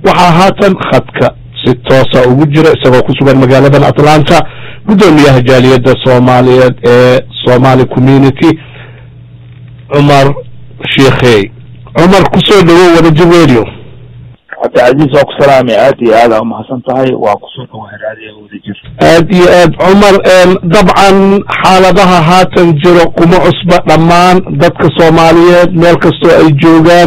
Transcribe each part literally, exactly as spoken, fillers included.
waxaa haatan khadka si toosa ugu jira isagoo ku sugan magaaladan Atlanta gudoomiyaha jaaliyadda Soomaaliyeed ee Somali Community Umar Sheekhay. Umar kusoo dhawow wadajir radio. عبد العزيز وكسلام عادي هذا هم حسن طهي وقصوته وهرادي ودجر عادي عاد عمر طبعا حالتها هاتن جرو كما عصبة لمان دادك صوماليات ميلكستو اي جوغان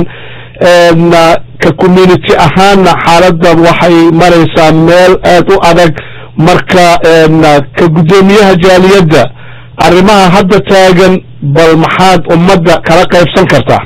ككوميونيتي اهانا حالتها وحي مريسا ميل اتو ادك مركا كقدوميها جاليادة ارماها هدا تاغن بالمحاد امدا كلاقا يفسن كرتا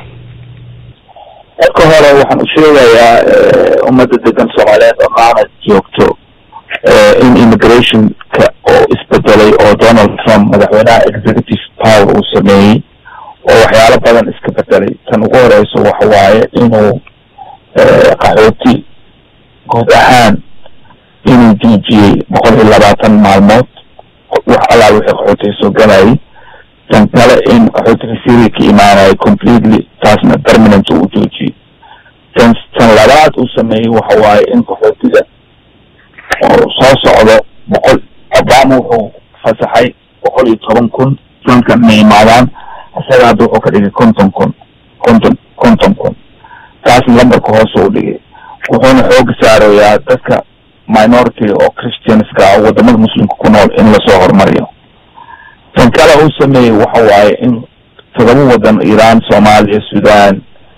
marka hore waxaan u sheegayaa ummadda degan Soomaaliyeed oo qaanad joogto in immigration ka oo isbedelay oo Donald Trump madaxweynaha executive power uu sameeyay oo waxyaalo badan iska bedelay tan ugu horeyso waxa waaye inuu qaxooti guud ahaan inuu joojiyay boqol iyo labaatan maalmood wax allaah wixii qaxooti soo galayay tan kale in qaxootiga Syria ka imaanay completely taasna permanent uu joojiyay tan tan labaad uu sameeyay waxa waaye in qaxootiga oo soo socdo boqol Obama wuxuu fasaxay boqol iyo toban kun sanadkan ma imaadaan isaga hadda wuxuu ka dhigay konton kun konton konton kun taas lambarka hoose u dhigay wuxuuna xoog saarayaa dadka minority oo Christianska ah wadamada muslimka ku nool in la soo hormariyo tan kale uu sameeyay waxa waaye in todoba wadan Iran, Soomaaliya, Sudan,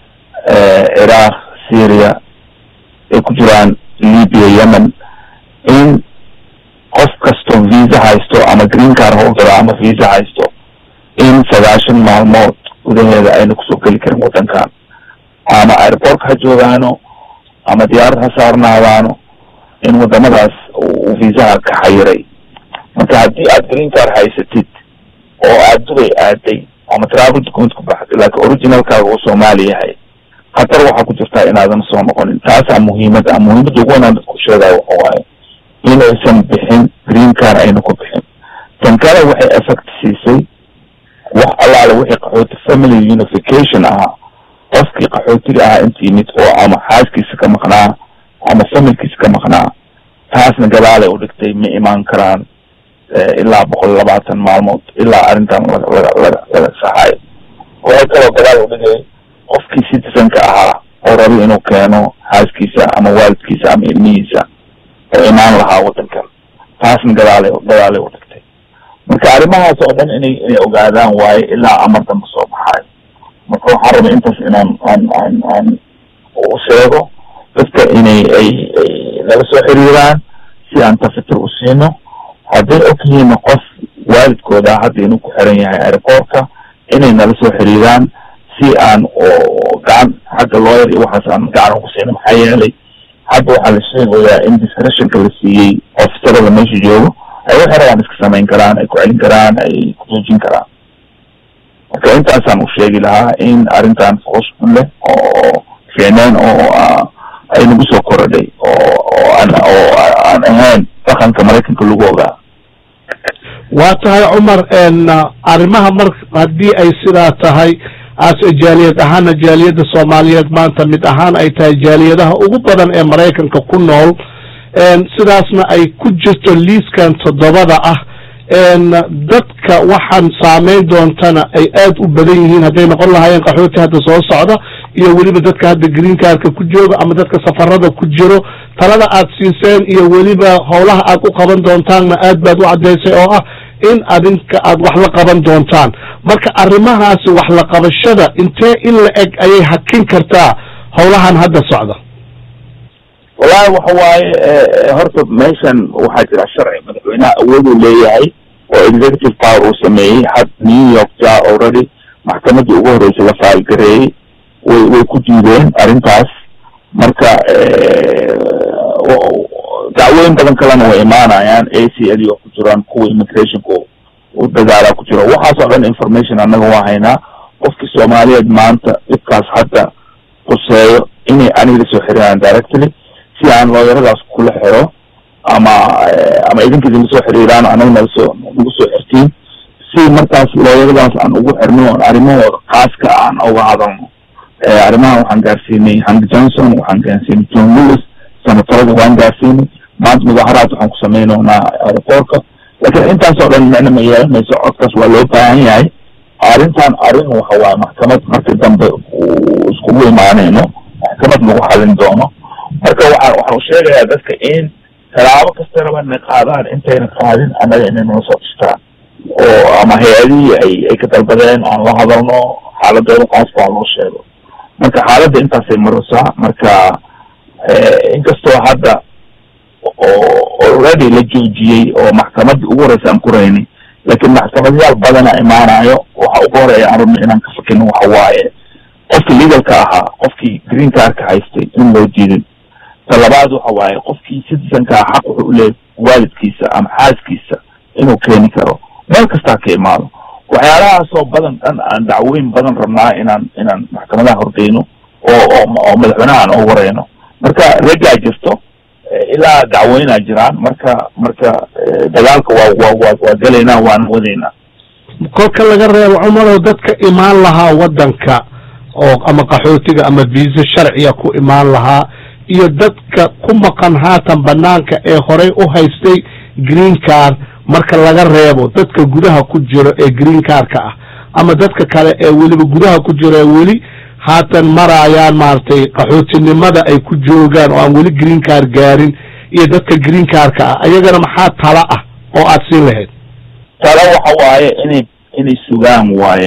Iraq, Syria ay ku jiraan Libya, Yemen in qof kasto visa haysto ama green card holder ama visa haysto in sagaashan maalmood gudaheeda ayna kusoo geli karin wadankan ama airport ha joogaano ama diyaarad ha saarnaadaano in wadamadaas uu viisaha ka xayiray marka haddii aad green card haysatid oo aad Dubai aaday ama travel document ku baxday laakiin originalkaaga uu Soomaali yahay khatar waxaa ku jirtaa inaadan soo noqonin taasaa muhiimad ah muhiimadda ugu weyn aan dadku sheegayo waxa waaye inaysan bixin green card ayna ku bixin tan kale waxay effect siisay wax allaale wixii qaxooti family unification ahaa qofkii qaxootiga ahaa intii mid oo ama xaaskiisa ka maqnaa ama familkiisa ka maqnaa taasna gadaalay u dhigtay ma imaan karaan ilaa boqol labaatan maalmood ilaa arrintan laga saxayo waxay kaloo gadaal u dhigay qofkii citizenka ahaa oo rabo inuu keeno xaaskiisa ama waalidkiisa ama ilmihiisa oo imaan lahaa wadankan taasna gadaalay gadaalay u dhigtay marka arrimahaas oo dhan inay inay ogaadaan waaye ilaa amar dambe soo baxayo marka waxaan rabaa intaas inaan aan aan aan u sheego dadka inay ay nala soo xiriiraan si aan tafatir u siino hadday ogyihiin qof waalidkooda hadda inuu ku xiran yahay airportka inay nala soo xiriiraan si aan oo gacan xagga lawyer iyo waxaas aan gacan ugu siino maxaa yeelay hadda waxaa la sheegayaa in discretionka la siiyey officerada meesha joogo ay waxay rabaan iska samayn karaan ay ku celin karaan ay ku joojin karaan marka intaasaan u sheegi lahaa in arrintan foos ku leh oo fiicnaan oo ay nagu soo korodhay oo aan oo aan ahayn dhaqanka Mareykanka lagu ogaa waa tahay Umar arrimaha mar haddii ay sidaa tahay as jaaliyad ahaan jaaliyadda Soomaaliyeed maanta mid ahaan ay tahay jaaliyadaha ugu badan ee Mareykanka ku nool sidaasna ay ku jirto liiskan toddobada ah dadka waxaan saameyn doontana ay aad u badan yihiin hadday noqon lahaayeen qaxooti hadda soo socda iyo weliba dadka hadda green cardka ku jooga ama dadka safarada ku jiro talada aad siiseen iyo weliba howlaha aad u qaban doontaanna aad baad u caddaysay oo ah in adinka aad wax la qaban doontaan marka arrimahaasi wax la qabashada intee in la eg ayay hakin kartaa howlahan hadda socda والله وحواي هرت ميشن وحاجة الشرعي مدحونا أوله ليهي وإكزيكتيف باور وسميه حد نيويورك جاء أوريدي محكمة أوه رئيس لفايل قري ويكوجيدين أرنتاس مركا دعوين بدن كلام وإيمانا يعني إيه سي إل يو كجران كو إيميجريشن كو ودقالة كجران وحاصل عن إنفورميشن أنه واحينا وفكي سوماليا دمانتا إبقاس حتى قصير إني أني لسو حريان دايركتلي si aan looyaradaas kula xiro ama ama idinka idin soo xiriiraan anaguna soo ugu soo xirtiin si markaas looyaradaas aan ugu xirno arrimahooda khaaska aan uga hadalno arrimaha waxaan gaarsiinay Hank Johnson waxaan gaarsiinay John Lewis sanatarada waan gaarsiinay maanta mudaharaad waxaan ku sameynaynaa aeroboortka laakiin intaasoo dhan micna ma yeelanayso codkaas waa loo baahan yahay arrintan arrin waxa waaye maxkamad markii dambe iskugu imaanayno maxkamad lagu xalin doono marka waxaan waxaan u sheegayaa dadka in talaabo kasta raba inay qaadaan intayna qaadin annaga inay noo soo dhistaan oo ama hay-adihii ay ay ka dalbadeen aan la hadalno xaaladooda qaaska aan loo sheego marka xaaladda intaasay maraysaa marka inkastoo hadda oo already la joojiyey oo maxkamaddii ugu horeysa aan ku raynay laakiin maxkamadayaal badana imaanayo waxa ugu horeeya aan rabno inaan ka fakino waxa waaye qofkii legalka ahaa qofkii green cardka haystay in loo diidin ta labaad waxa waaye qofkii citizenka ah xaq wuxuu uleeyahay waalidkiisa ama xaaskiisa inuu keeni karo meel kastaa ka imaado waxyaalahaasoo badan dhan aan dacwooyin badan rabnaa inaan inaan maxkamadaha horgeyno oo oo madaxweynaha aan ugu wareyno marka regaa jirto ilaa dacweynaa jiraan marka marka dagaalka waa waa waa waa gelaynaa waan wadaynaa kolka laga reebo cumarow dadka imaan lahaa waddanka oo ama qaxootiga ama viisa sharciya ku imaan lahaa iyo dadka ku maqan haatan banaanka ee horey u haystay green card marka laga reebo dadka gudaha ku jiro ee green cardka ah ama dadka kale ee weliba gudaha ku jiro ee weli haatan marayaan maaragtay qaxootinimada ay ku joogaan oo aan weli green card gaarin iyo dadka green cardka ah ayagana maxaa tala ah oo aad siin lahayd tala waxa waaye inay inay sugaan waaye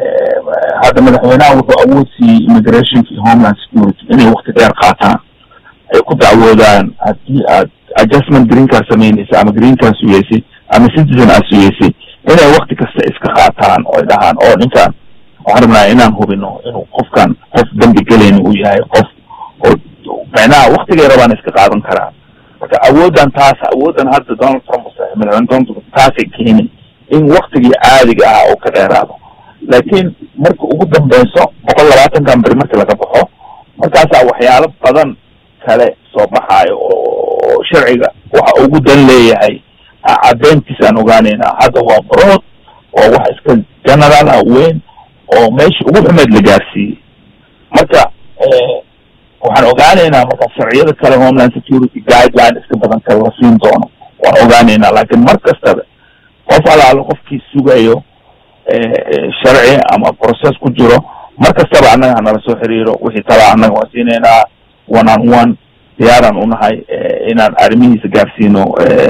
hadda madaxweynaha wuxuu awood siiyey immigrationka iyo homeland security inay wakti dheer qaataan ay ku dacwoodaan haddii aad adjustment green card samaynaysa ama green card sugeysay ama citizen aad sugeysay inay wakti kasta iska qaataan oo ay dhahaan oo ninkaan waxaan rabnaa inaan hubino inuu qofkan qof dambi gelayna uu yahay qof oo macnaha waktigay rabaan iska qaadan karaan marka awooddan taas awooddan hadda donald trump madaxweyne donald trump taasay keenay in waktigii caadiga ah oo ka dheeraado laakiin marka ugu dambeyso boqol labaatankan beri markii laga baxo markaasaa waxyaalo badan kale soo baxaayo oo sharciga waxa ugu dan leeyahay caddeyntiisa aan ogaanaynaa hadda waa broad oo wax iska general ah weyn oo meeshii ugu xumeed la gaarsiiyey marka waxaan ogaanaynaa marka sharciyada kale homeland security guideline iska badan kale la siin doono waan ogaanaynaa laakiin mar kastaba qof alaalo qofkii sugayo sharci ama process ku jiro mar kastaba annaga hanala soo xiriiro wixii talaa annaga waan siinaynaa one on one diyaaraan unahay inaan arrimihiisa gaarsiino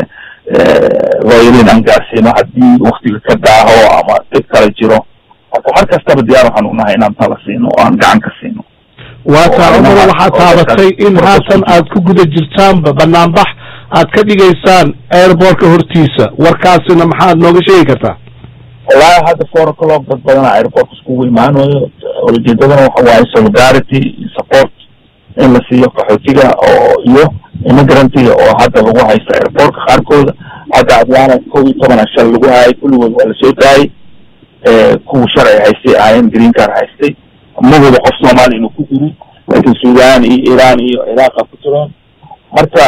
looyaliin aan gaarsiino haddii waktiga ka daaho ama dib kale jiro marka mar kastaba diyaar waxaan unahay inaan tala siino oo aan gacan ka siino waa taa cumar waxaad taabatay in haatan aad ku guda jirtaanba banaanbax aad ka dhigaysaan airbortka hortiisa warkaasina maxaad nooga sheegi kartaa wallahi hadda four o'clock dad badana airportka iskugu imaanayo ujeedadana waxa waaye solidarity iyo support in la siiyo qaxootiga oo iyo immigrantiga oo hadda lagu haysta airportka qaarkooda hadda atlanta kow iyo toban shal lagu hayay kulligood waa lasoo daayay kuwa sharci haystay ahayn green card haystay magooda qof soomaali inuu ku jiri laakiin sudan iyo iran iyo iraaqa ku jiraan marka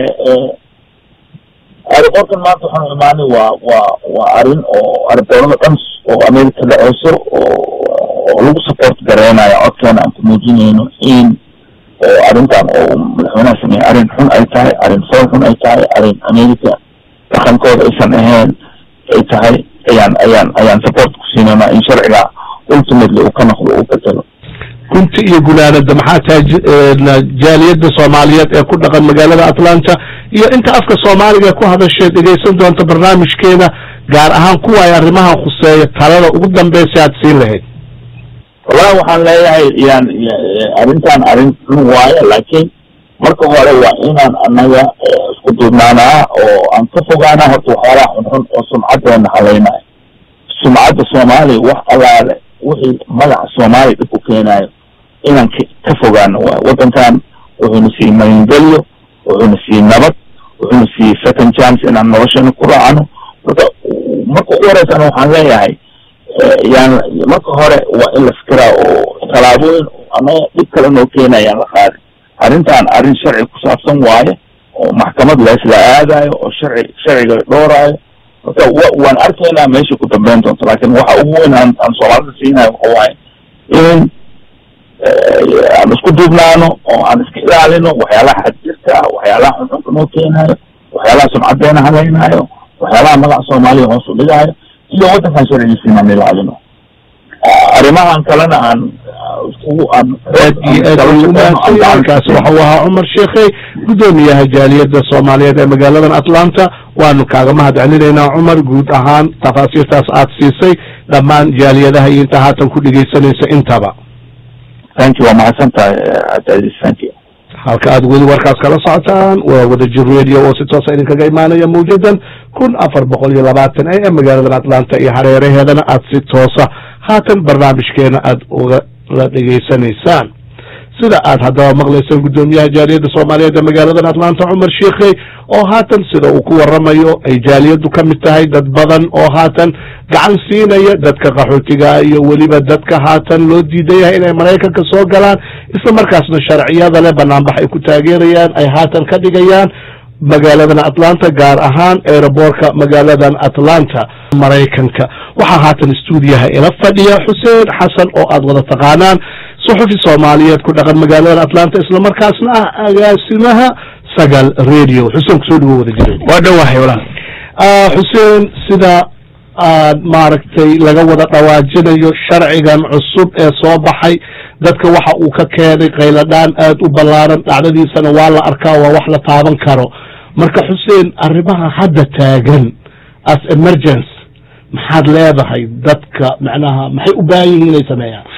airportkan maanta waxaanu imaanay waa waa waa arrin oo airportada dhan oo america dhaceyso oo lagu support gareynayo codkeena aan ku muujinayno in arrintan oo madaxweynaha sameeyey arrin xun ay tahay arrin fool xun ay tahay arrin america dhaqankooda aysan ahayn ay tahay ayaan ayaan ayaan support ku siinayna in sharciga ultimately uu ka noqdo uu bedelo kunti iyo gulaanada maxaa tahay jaaliyadda soomaaliyeed ee ku dhaqan magaalada atlanta iyo inta afka soomaaliga ku hadashay dhegaysan doonta barnaamijkeena gaar ahaan kuwa ay arrimahan khuseeya talada ugu dambeysa aad siin lahayd wallahi waxaan leeyahay yaan arrintan arrin xun waayo laakiin marka hore waa inaan annaga isku duubnaanaa oo aan ka fogaanaa horta waxyaalaha xunxun oo sumcaddeena halaynayo sumcadda soomaaliya wax allaale wixii magaca soomaaliya dhib ku keenayo inaan ka fogaano waayo waddankan wuxuuna siiyey magangelyo wuxuuna siiyey nabad wuxuuna siiyey second chance inaan noloshana ku raacano marka marka ugu horeysana waxaan leeyahay yaan marka hore waa in la fikiraa oo tallaabooyin annaga dhib kale noo keenayaan la qaadi arrintan arrin sharci ku saabsan waaye oo maxkamad laisla aadayo oo sharci sharciga dhowraayo marka waan arkaynaa meesha ku dambeyn doonto laakiin waxa ugu weyn aan aan soomaalida siinayo waxa waaye in aan isku duubnaano oo aan iska ilaalino waxyaalaha xadjirta ah waxyaalaha xunxunka noo keenayo waxyaalaha sumcadeena halaynayo waxyaalaha magaca soomaaliya hoos u dhigayo iyo waddankan sharcigiisina aan ilaalino arrimahan kalena aan kaasi waxau ahaa cumar sheekey guddoomiyaha jaaliyadda soomaaliyeed ee magaaladan atlanta waanu kaaga mahad celinaynaa cumar guud ahaan tafaasiirtaas aad siisay dhammaan jaaliyadaha iyo inta haatan ku dhegaysanaysa intaba thank you waa mahadsan tahay abdulaziz thank you halka aad weli warkaas kala socotaan waa wadajir radio oo si toosa idinkaga imaanaya mawjadan kun afar boqol iyo labaatan a m magaaladan atlanta iyo hareeraheedana aad si toosa haatan barnaamijkeena aad uga la dhegaysanaysaan sida aad haddaba maqlaysaan guddoomiyaha jaaliyadda soomaaliyeed ee magaaladan atlanta cumar sheekey oo haatan sida uu ku waramayo ay jaaliyaddu ka mid tahay dad badan oo haatan gacan siinaya dadka qaxootiga iyo weliba dadka haatan loo diidan yahay inay maraykanka soo galaan isla markaasna sharciyada leh banaanbax ay ku taageerayaan ay haatan ka dhigayaan magaaladan atlanta gaar ahaan aeroboortka magaaladan atlanta maraykanka waxaa haatan stuudiyaha ila fadhiya xuseen xasan oo aad wada taqaanaan suxufi soomaaliyeed ku dhaqan magaaladan atlanta isla markaasna ah agaasimaha sagal radio xuseen kusoo dhawo wada jiray waa dhawahay walaal xuseen sida aad maaragtay laga wada dhawaajinayo sharcigan cusub ee soo baxay dadka waxa uu ka keenay qayladhaan aad u ballaaran dhacdadiisana waa la arkaa waa wax la taaban karo marka xuseen arrimaha hadda taagan as emergency maxaad leedahay dadka macnaha maxay u baahan yihiin inay sameeyaan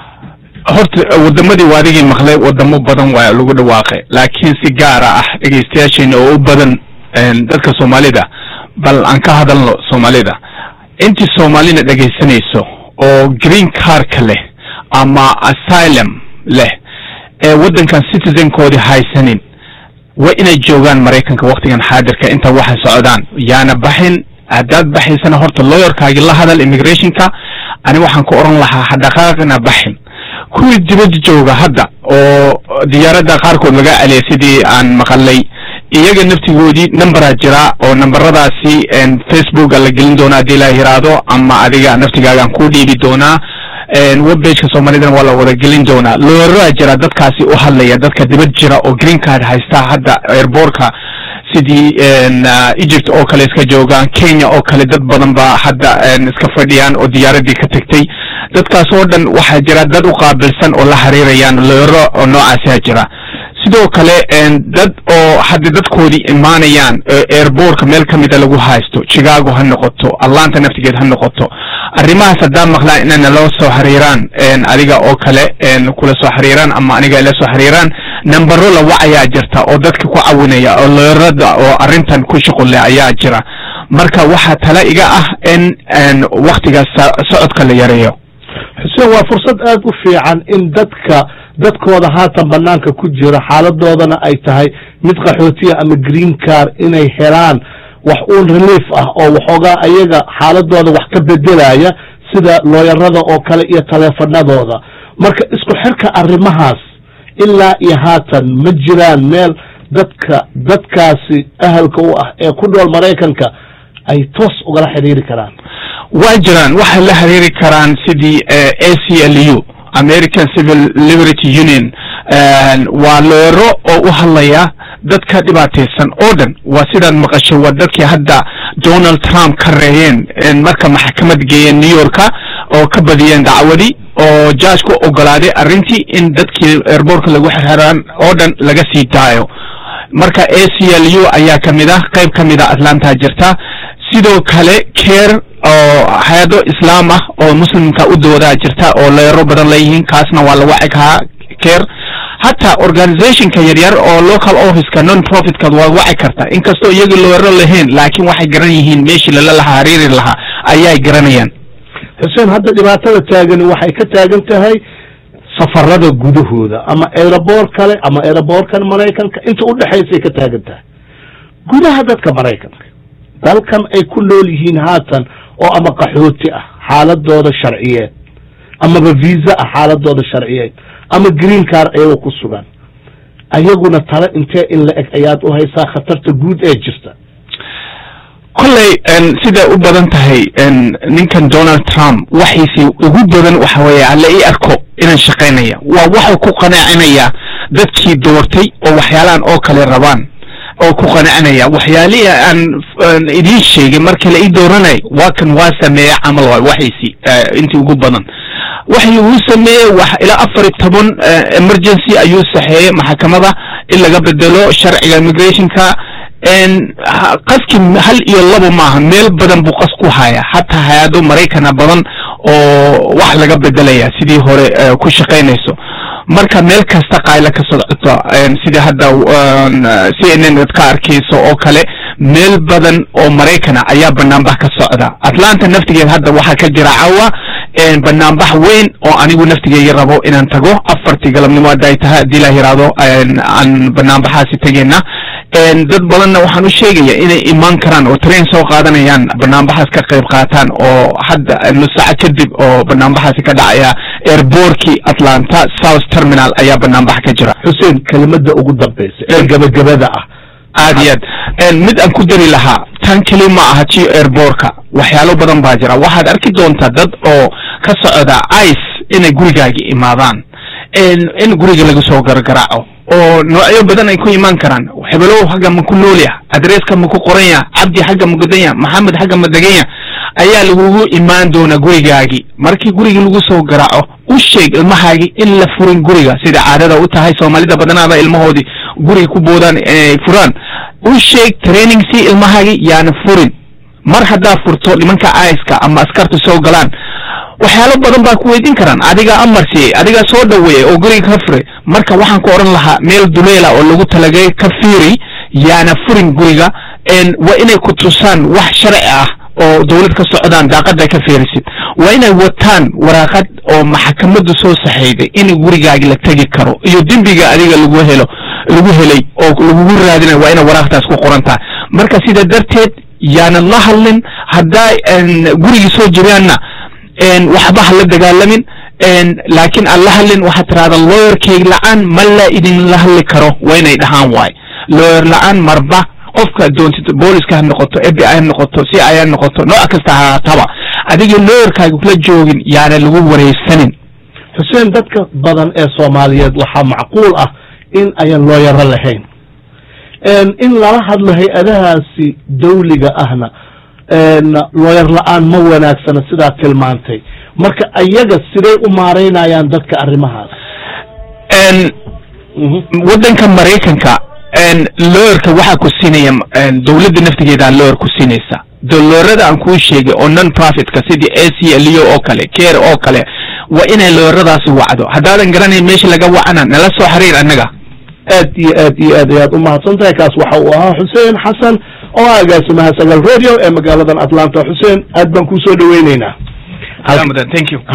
horta wadamadii waa adigii maqlay wadamo badan waa lagu dhawaaqay laakiin si gaara ah dhegaystayaasheena oo u badan dadka soomaalida bal aan ka hadalno soomaalida intii soomaalina dhegaysanayso oo green cardka leh ama asylum leh ee waddankan citizenkoodii haysanin waa inay joogaan maraykanka waktigan xaadirka inta waxa socdaan yaana baxin haddaad baxaysana horta lawyerkaagii la hadal immigrationka ani waxaan ku oran lahaa hadhaqaaqina baxin kuwii dibadda jooga hadda oo diyaaradda qaarkood laga aliyay sidii aan maqalay iyaga naftigoodii numberaa jira oo numberadaasi facebooka la gelin doonaa haddii la yiraahdo ama adiga naftigaagaan ku dhiibi doonaa webbageka soomaalidana waa la wada gelin doonaa looyaraa jira dadkaasi u hadlaya dadka dibad jira oo green card haysta hadda airbortka sidii egypt oo kale iska joogaan kenya oo kale dad badan baa hadda iska fadhiyaan oo diyaaradii ka tagtay dadkaas oo dhan waxaa jira dad u qaabilsan oo la xiriirayaan looyaro oo noocaasaa jira sidoo kale dad oo hadda dadkoodii imaanayaan airbortka meel ka mida lagu haysto chicago ha noqoto atlanta naftigeed ha noqoto arrimahaas haddaa maqlaan inayna loo soo xiriiraan adiga oo kale kula soo xiriiraan ama aniga ila soo xiriiraan nambaro la wacayaa jirta oo dadka ku cawinaya oo looyarada oo arrintan ku shuqul leh ayaa jira marka waxaa tala iga ah in waktigaas socodka la yareeyo xuseen waa fursad aad u fiican in dadka dadkooda haatan banaanka ku jira xaaladoodana ay tahay mid qaxootiya ama green card inay helaan wax uun relief ah oo waxoogaa ayaga xaaladooda wax ka bedelaya sida looyarada oo kale iyo taleefanadooda marka isku xirka arrimahaas ilaa iyo haatan ma jiraan meel dadka dadkaasi ahalka u ah ee ku nool maraykanka ay toos ugala xiriiri karaan waa jiraan waxay la xiriiri karaan sidii a c l u American Civil Liberty Union waa looyaro oo u hadlaya dadka dhibaataysan oo dhan waa sidaad maqasho waa dadkii hadda Donald Trump ka reeyeen marka maxkamad geeyeen New Yorka oo ka badiyeen dacwadii oo judge ku ogolaaday arrintii in dadkii airportka lagu xirxiraan oo dhan laga sii daayo marka A C L U ayaa kamid ah qayb kamid ah Atlanta jirta sidoo kale care oo hay'ado islaam ah oo muslimka u doodaa jirta oo leero badan leeyihiin kaasna waa la waci karaa care hatta organizationka yaryar oo local office-ka non profit-ka waa waci karta inkastoo iyagu leero lahayn laakiin waxay garan yihiin meeshii lala lahaa xiriir lahaa ayay garanayaan xuseen hadda dhibaatada taagan waxay ka taagan tahay safarada gudahooda ama airport kale ama airportkan Mareykanka inta u dhaxaysay ka taagan tahay gudaha dadka Mareykanka dalkan ay ku nool yihiin haatan oo ama qaxooti ah xaaladooda sharciyeed ama visa ah xaaladooda sharciyeed ama green card ay ku sugan ayaguna tala intee in la eg ayaad u haysaa khatarta guud ee jirta kolley sida u badan tahay ninkan Donald Trump waxiisi ugu badan waxa weeye alla ii arko inaan shaqeynaya waa waxa ku qanaacinaya dadkii doortay oo waxyaalaan oo kale rabaan oo ku qanacnaya waxyaalihi aan idiin sheegay markii la ii dooranay waa kan waa sameeya camal waay waxaysi intii ugu badan waxay uu sameeyay wax ila afar iyo toban emergency ayuu saxeeyay maxkamada in laga bedelo sharciga immigration-ka en qaski hal iyo labo maaha meel badan buu qas ku haya hatta hayado Mareykan badan oo wax laga bedelaya sidii hore ku shaqeynayso marka meel kasta qayla ka socota sidii hadda C N N ka arkayso oo kale meel badan oo Mareykan ayaa banaanbax ka socda Atlanta naftigeeda hadda waxa ka jira caawa en banaanbax weyn oo anigu naftigeeda rabo inaan tago afartii galabnimo ay tahay dila hiraado aan banaanbaxaasi tageena en dad badanna waxaan u sheegayaa inay iman karaan oo train soo qaadanayaan banaanbaxaas ka qayb qaataan oo hadda nus saac kadib oo banaanbaxaasi ka dhacaya airportkii Atlanta South Terminal ayaa banaanbax ka jira Hussein kelimada ugu dambaysa ee gabagabada ah aadiyad en mid aan ku dari lahaa tan kelima ah ci airportka waxyaalo badan baa jira waxaad arki doontaa dad oo ka socda ice inay gurigaaga imaadaan en in guriga lagu soo gargaraaco oo noocyo badan ay ku iman karaan xibalow xagga ma ku nool yahay adreeska ma ku qoran yahay Cabdi xagga ma godan yahay Maxamed xagga ma degan yahay ayaa lagu imaan doona gurigaagi markii guriga lagu soo garaaco u sheeg ilmahaagi in la furin guriga sida caadada u tahay Soomaalida badanaada ilmahoodi guriga ku boodaan ee furaan u sheeg training si ilmahaagi yaana furin mar hadda furto nimanka ice-ka ama askartu soo galaan waxyaalo badan baa ku weydiin karaan adiga amarsi adiga soo dhaweeyay oo guriga ka furay marka waxaan ku oran lahaa meel duleela oo lagu talagay ka fiiri yaana furin guriga en waa inay ku tusaan wax sharci ah oo dawlad ka socdaan daaqada ka fiirisid waa inay wataan waraaqad oo maxkamadu soo saxeeyay in gurigaagi la tagi karo iyo dambiga adiga lagu helo lagu helay oo lagu raadinay waa inay waraaqtaas ku qorantaa marka sida darteed yaana la hadlin hadda guriga soo jiraana en waxba la dagaalamin en laakiin alla hadlin waxa tiraada lawyer kay la'aan ma la idin la hadli karo waa inay dhahaan waay lawyer la'aan marba qofka doontida booliska noqoto F B I noqoto C I A noqoto nooc kasta ha taba adiga lawyer-kaaga kula joogin yaana lagu wareysanin Hussein dadka badan ee Soomaaliyeed waxa macquul ah in ay lawyer lahayn en in la hadlo hay'adahaasi dawliga ahna en lawyer la'aan ma wanaagsana sida tilmaantay marka ayaga siday u maareynayaan dadka arrimahaas en wadanka Mareykanka en lawyer-ka waxa ku siinaya dawladda naftigeeda lawyer ku siinaysa dawladda aan ku sheegay oo non profit ka sidii A C L U oo kale care oo kale waa inay lawyer-daasi wacdo hadaadan garanay meesha laga wacana nala soo xiriir anaga aad iyo aad iyo aad ayaad u mahadsantahay kaas waxa uu ahaa Hussein Xasan oo agaasimaha Sagal Radio ee magaaladan Atlanta Hussein aad baan ku soo dhaweynaynaa thank you